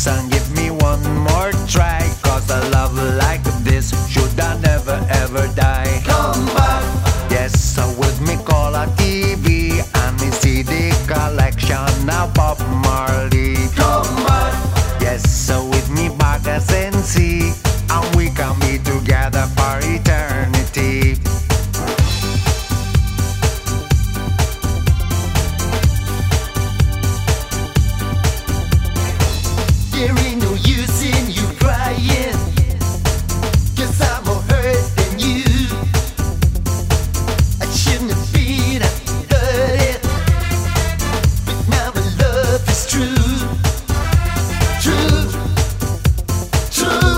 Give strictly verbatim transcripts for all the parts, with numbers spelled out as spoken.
son, give me one more try, 'cause a love like this should I never ever die. Come back. Yes, so with me call a T V and me C D collection now Bob Marley. Come back. Yes, so with me back as N C, and we can be together for eternity. There ain't no use in you crying, 'cause I'm more hurt than you. I shouldn't have been, I heard it, but now my love is true. True, true,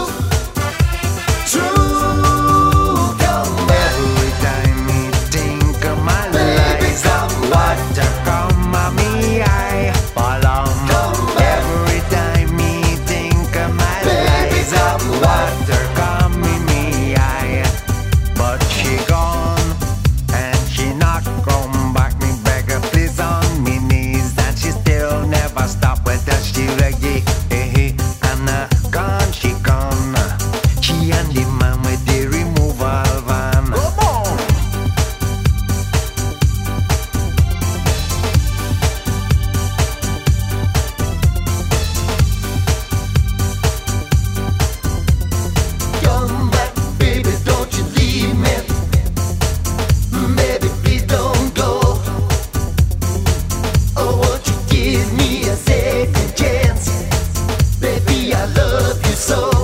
true. Come back. Every time me think of my Baby, life, come back. water come on me eye, follow me. Come back. Every time me think of my Baby, life, come back. water come in me eye. But she gone, and she not come back. Me beg her please on me knees, and she still never stop with that she reggae. Eh, and uh, gone she gone. She and the man with the removal van. Come on. Come back, baby, don't you leave me. Baby, please don't go. Oh, won't you give me a second chance? Baby, I love you so.